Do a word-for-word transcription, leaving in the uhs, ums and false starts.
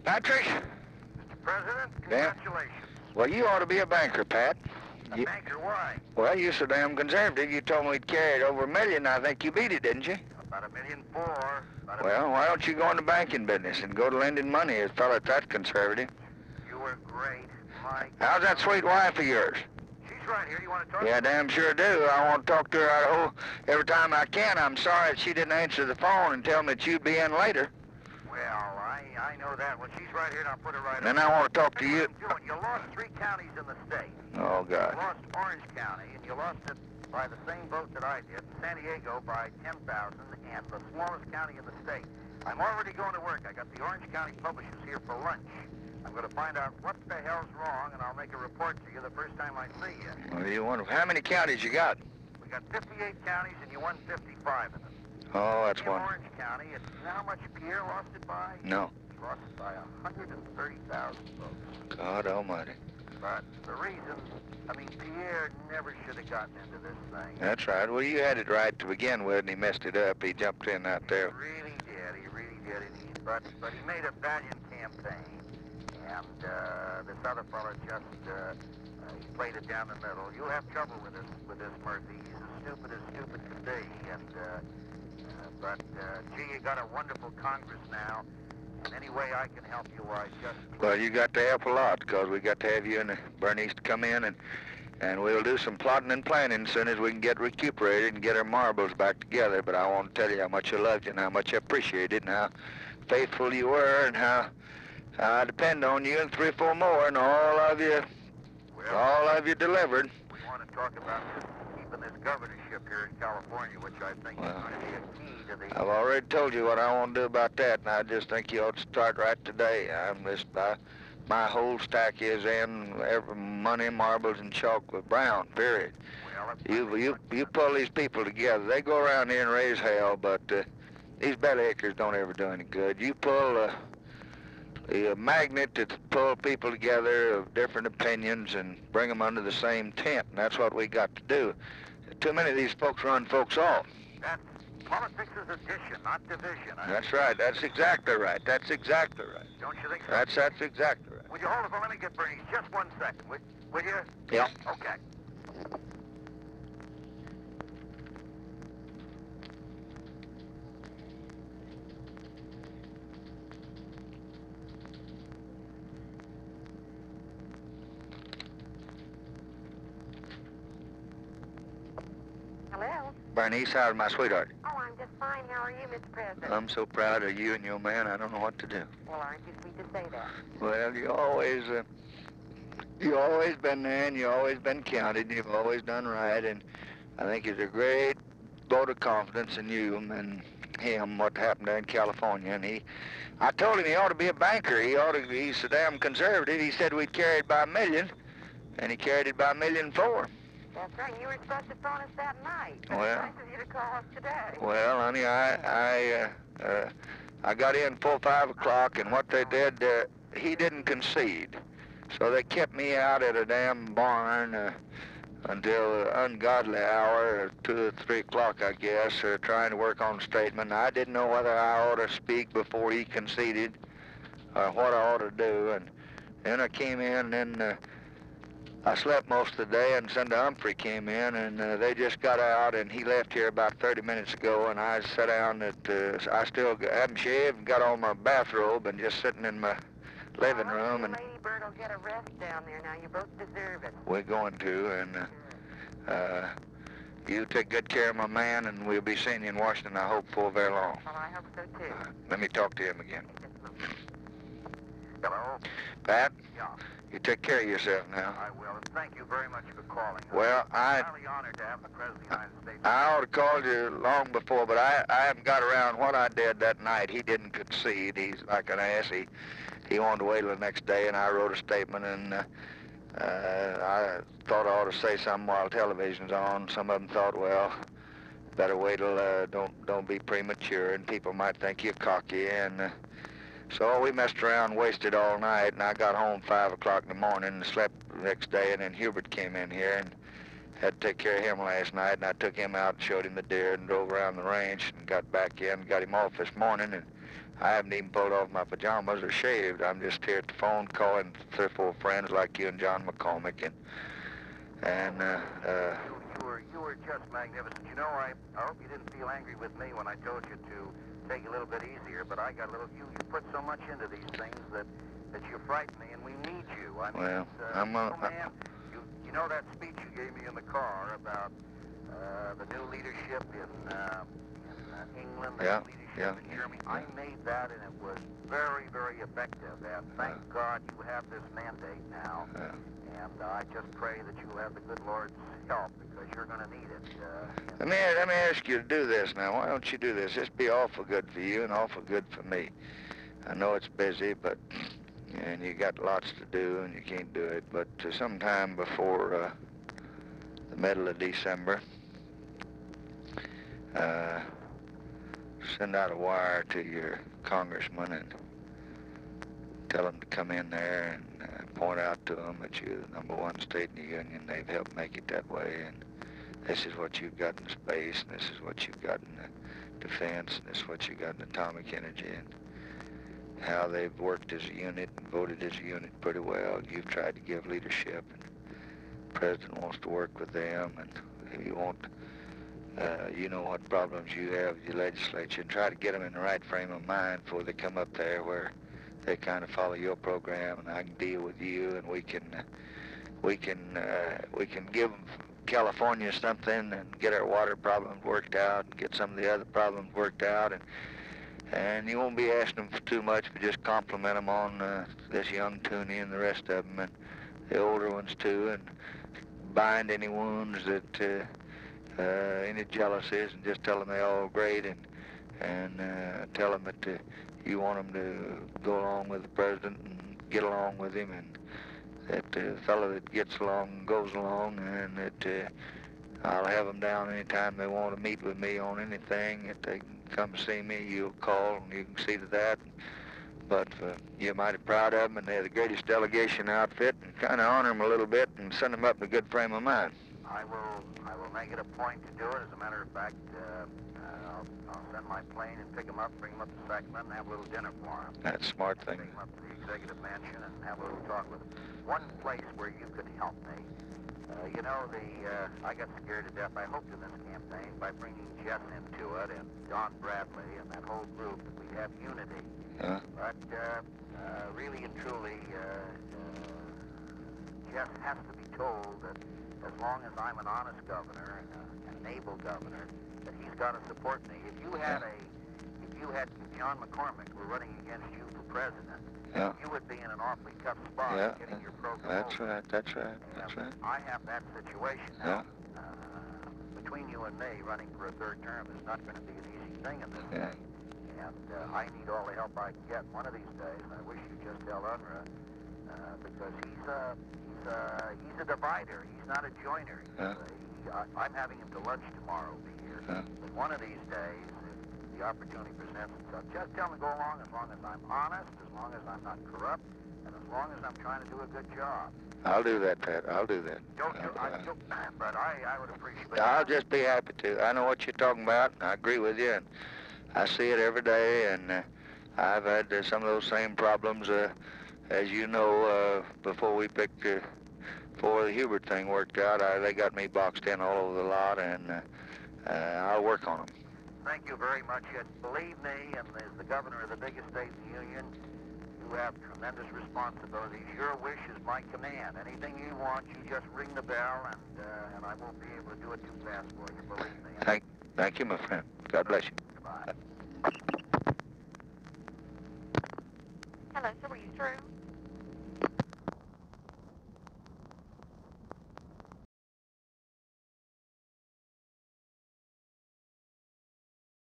Patrick? Mister President, Yeah? congratulations. Well, you ought to be a banker, Pat. A You, banker, why? well, you're so damn conservative. You told me we'd carried over a million. I think you beat it, didn't you? About a million four. About a Well, why don't you go in the banking business and go to lending money as a fellow that's conservative? You were great. My How's that sweet wife of yours? She's right here. You want to talk? Yeah, damn sure do. I want to talk to her out of whole, every time I can. I'm sorry that she didn't answer the phone and tell me that you'd be in later. Well, I I know that. Well, she's right here, and I'll put her right And then over. I want to talk to you. What are you doing? You lost three counties in the state. Oh, You God. lost Orange County, and you lost it by the same vote that I did. San Diego by ten thousand, and the smallest county in the state. I'm already going to work. I got the Orange County publishers here for lunch. I'm going to find out what the hell's wrong, and I'll make a report to you the first time I see you. Well, you wonder how many counties you got? We got fifty-eight counties, and you won fifty-five of them. Oh, that's in one. Orange County, it's, you know how much Pierre lost it by? No. He lost it by one hundred thirty thousand votes. God almighty. But the reason, I mean, Pierre never should have gotten into this thing. That's right. Well, you had it right to begin with, and he messed it up. He jumped in out there. He really did. He really did. And he, but, but he made a valiant campaign. And uh, this other fellow just, uh, uh, he played it down the middle. You'll have trouble with this, with this Murphy. He's as stupid as stupid can be. And, uh, uh, but, uh, gee, you got a wonderful Congress now. And any way I can help you, I just... Well, you got to help a lot, because we got to have you and Bernice to come in, and and we'll do some plotting and planning as soon as we can get recuperated and get our marbles back together. But I want to tell you how much I loved you and how much I appreciate it and how faithful you were and how, how I depend on you and three or four more, and all of you, Well, all of you delivered. we want to talk about keeping this governorship here in California, which I think Well, is going to be a key to the... I've already told you what I want to do about that, and I just think you ought to start right today. I'm just, I, my whole stack is in every money, marbles, and chalk with Brown, period. Well, it's You, you, you pull these people together. They go around here and raise hell, but uh, these bellyachers don't ever do any good. You pull uh, the magnet to pull people together of different opinions and bring them under the same tent, and that's what we got to do. Too many of these folks run folks off. That's, politics is addition, not division. I That's right. That's exactly right. That's exactly right. Don't you think so? That's that's exactly right. Would you hold it for, let me get Bernice, just one second, would, would you? Yeah. Okay. Hello? Bernice, how's my sweetheart? Oh, I'm just fine. How are you, Mister President? I'm so proud of you and your man. I don't know what to do. Well, aren't you sweet to say that? Well, you always, uh, you always been there, and you always been counted, and you've always done right. And I think it's a great vote of confidence in you and him. What happened there in California, and he, I told him he ought to be a banker. He ought to. He's so damn conservative. He said we'd carry it by a million, and he carried it by a million four. That's right. You were supposed to phone us that night. But Well. it's nice of you to call us today. Well, honey, I I uh, uh, I got in full five o'clock, and what they did, uh, he didn't concede, so they kept me out at a damn barn uh, until uh, ungodly hour, two or three o'clock, I guess, uh, trying to work on a statement. I didn't know whether I ought to speak before he conceded, or what I ought to do, and then I came in, and. Uh, I slept most of the day, and Senator Humphrey came in, and uh, they just got out, and he left here about thirty minutes ago, and I sat down at, uh, I still hadn't shaved, and got on my bathrobe, and just sitting in my living well, room, and Lady Bird will get a rest down there now. You both deserve it. we're going to, and uh, uh, you take good care of my man, and we'll be seeing you in Washington, I hope, before very long. Well, I hope so, too. Uh, let me talk to him again. Just a moment. Hello? Pat, Yeah, you take care of yourself now. I will, and thank you very much for calling. Well, I... I'm highly honored to have the President of the United States. I ought to called you long before, but I, I haven't got around what I did that night. He didn't concede. He's like an ass. He, he wanted to wait till the next day, and I wrote a statement, and uh, uh, I thought I ought to say something while television's on. Some of them thought, well, better wait till, uh, don't, don't be premature, and people might think you're cocky, and uh, so we messed around, wasted all night, and I got home five o'clock in the morning and slept the next day, and then Hubert came in here, and had to take care of him last night, and I took him out and showed him the deer and drove around the ranch and got back in, got him off this morning, and I haven't even pulled off my pajamas or shaved. I'm just here at the phone calling three or four friends like you and John McCormick, and and uh, uh, You, you were you were just magnificent. You know, I, I hope you didn't feel angry with me when I told you to take it a little bit easier, but I got a little. You, you put so much into these things that that you frighten me, and we need you. I mean, well, it's, uh, I'm uh, oh, man, you you know that speech you gave me in the car about uh, the new leadership in, uh, in uh, England, the Yeah, new leadership yeah, in Germany. yeah. I made that, and it was very, very effective. And thank Yeah. God you have this mandate now. uh, And uh, I just pray that you will have the good Lord's help, because you're going to need it. Uh, let me let me ask you to do this now. Why don't you do this? This be awful good for you and awful good for me. I know it's busy, but and you got lots to do and you can't do it. But uh, sometime before uh, the middle of December, uh, send out a wire to your congressman and tell them to come in there and uh, point out to them that you're the number one state in the union. They've helped make it that way, and this is what you've got in space, and this is what you've got in the defense, and this is what you've got in atomic energy, and how they've worked as a unit and voted as a unit pretty well. You've tried to give leadership, and the president wants to work with them, and if you want, uh, you know what problems you have with your legislature, and try to get them in the right frame of mind before they come up there where they kind of follow your program, and I can deal with you, and we can uh, we can uh, we can give California something and get our water problems worked out, and get some of the other problems worked out, and and you won't be asking them for too much, but just compliment them on uh, this young Toonie and the rest of them, and the older ones too, and bind any wounds that uh, uh, any jealousies, and just tell them they're all great, and and uh, tell them that. Uh, You want them to go along with the president and get along with him, and that uh, fellow that gets along goes along, and that uh, I'll have them down anytime they want to meet with me on anything. If they can come see me, you'll call, and you can see to that. But uh, you're mighty proud of them, and they're the greatest delegation outfit, and kind of honor them a little bit and send them up in a good frame of mind. I will I will make it a point to do it. As a matter of fact, uh, uh, I'll, I'll send my plane and pick them up, bring them up to Sacramento, and have a little dinner for them. That's a smart thing. Bring them up to the executive mansion and have a little talk with them. One place where you could help me. Uh, you know, the uh, I got scared to death. I hoped in this campaign by bringing Jess into it and Don Bradley and that whole group that we'd have unity. Huh? But uh, uh, really and truly, uh, uh, Jess has to be told that as long as I'm an honest governor and uh, an able governor, that he's got to support me. If you had a, if you had John McCormick were running against you for president, Yeah. you would be in an awfully tough spot Yeah. getting your program That's over. right. That's right. That's And right. I have that situation Yeah. now. Uh, between you and me, running for a third term is not going to be an easy thing in this Yeah. day. And uh, I need all the help I can get. One of these days, I wish you just tell Unruh, uh, because he's a, he's a, he's a divider. He's not a joiner. He's Yeah. a, he, I, I'm having him to lunch tomorrow over here. Yeah. But one of these days, if the opportunity presents itself, just tell him to go along as long as I'm honest, as long as I'm not corrupt, and as long as I'm trying to do a good job. I'll do that, Pat. I'll do that. Don't do, I'll, I, don't, but I, I would appreciate it. I'll just be happy to. I know what you're talking about, and I agree with you, and I see it every day, and uh, I've had uh, some of those same problems, uh, as you know, uh, before we picked, uh, before the Hubert thing worked out. I, they got me boxed in all over the lot, and uh, uh, I'll work on them. Thank you very much. And believe me, and as the governor of the biggest state in the union, you have tremendous responsibilities. Your wish is my command. Anything you want, you just ring the bell, and uh, and I won't be able to do it too fast for you. Believe me. Thank, thank you, my friend. God bless you. Goodbye. Hello, so were you through?